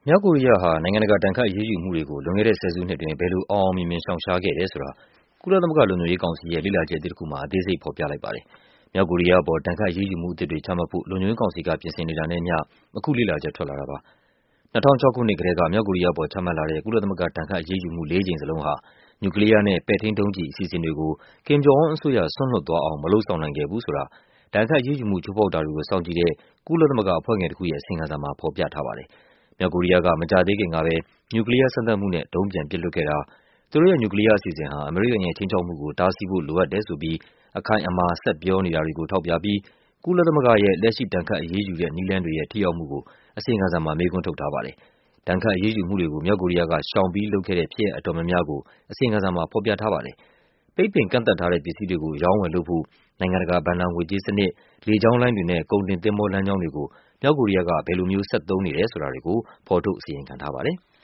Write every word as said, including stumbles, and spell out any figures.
မြောက်ကိုရီးယားဟာနိုင်ငံတကာဒဏ်ခတ်အရေးယူမှုတွေကိုလွန်ခဲ့တဲ့ဆယ်စုနှစ်အတွင်းဘယ်လိုအောင်အောင်မြင်မြင်ရှောင်ရှားခဲ့တယ်ဆိုတာကုလသမဂ္ဂလုံခြုံရေးကောင်စီရဲ့လေ့လာချက်အသစ်တခုမှာအသေးစိတ်ဖော်ပြလိုက်ပါတယ်။မြောက်ကိုရီးယားအပေါ်ဒဏ်ခတ်အရေးယူမှုအသစ်တွေချမှတ်ဖို့လုံခြုံရေးကောင်စီကပြင်ဆင်နေတာနဲ့အမျှအခုလေ့လာချက်ထွက်လာတာပါ။၂၀၀၆ခုနှစ်ကတည်းကမြောက်ကိုရီးယားအပေါ်ချမှတ်လာတဲ့ကုလသမဂ္ဂဒဏ်ခတ်အရေးယူမှုလေးကြိမ်စလုံးဟာနျူကလ িয়ার နဲ့ပဲ့ထိန်းဒုံးကျည်အစီအစဉ်တွေကို Kim Jong Un အစိုးရစွန့်လွှတ်သွားအောင်မလုပ်ဆောင်နိုင်ခဲ့ဘူးဆိုတာဒဏ်ခတ်အရေးယူမှုချိုးဖောက်တာတွေကိုစောင့်ကြည့်တဲ့ကုလသမဂ္ဂအဖွဲ့ငယ်တခုရဲ့အစီရင်ခံစာမှာဖော်ပြထားပါတယ်။မြောက်ကိုရီးယားကမကြာသေးခင်ကပဲနျူကလ িয়ার စမ်းသပ်မှုနဲ့ဒုံးပြန်ပစ်လွှတ်ခဲ့တာ၊သူတို့ရဲ့နျူကလ িয়ার အစီအစဉ်ဟာအမေရိကန်ရဲ့ခြိမ်းခြောက်မှုကိုတားဆီးဖို့လိုအပ်တယ်ဆိုပြီးအခိုင်အမာဆက်ပြောနေတာတွေကိုထောက်ပြပြီးကုလသမဂ္ဂရဲ့လက်ရှိဒဏ်ခတ်အရေးယူတဲ့နည်းလမ်းတွေရဲ့ထိရောက်မှုကိုအစီရင်ခံစာမှာမေးခွန်းထုတ်ထားပါတယ်။ဒဏ်ခတ်အရေးယူမှုတွေကိုမြောက်ကိုရီးယားကရှောင်ပြီးလုပ်ခဲ့တဲ့ဖြစ်ရပ်အတော်များများကိုအစီရင်ခံစာမှာဖော်ပြထားပါတယ်။ပိတ်ပင်ကန့်သတ်ထားတဲ့ပစ္စည်းတွေကိုအရောင်းအဝယ်လုပ်ဖို့နိုင်ငံတကာဘဏ္ဍာငွေကြေးစနစ်၊လေကြောင်းလိုင်းတွေနဲ့ကုန်တင်သင်္ဘောလမ်းကြောင်းတွေကိုမြောက်ကိုရီးယားကဘယ်လိုမျိုးဆက်သုံးနေတယ်ဆိုတာတွေကိုဖော်ထုတ်အစီရင်ခံထားပါတယ်။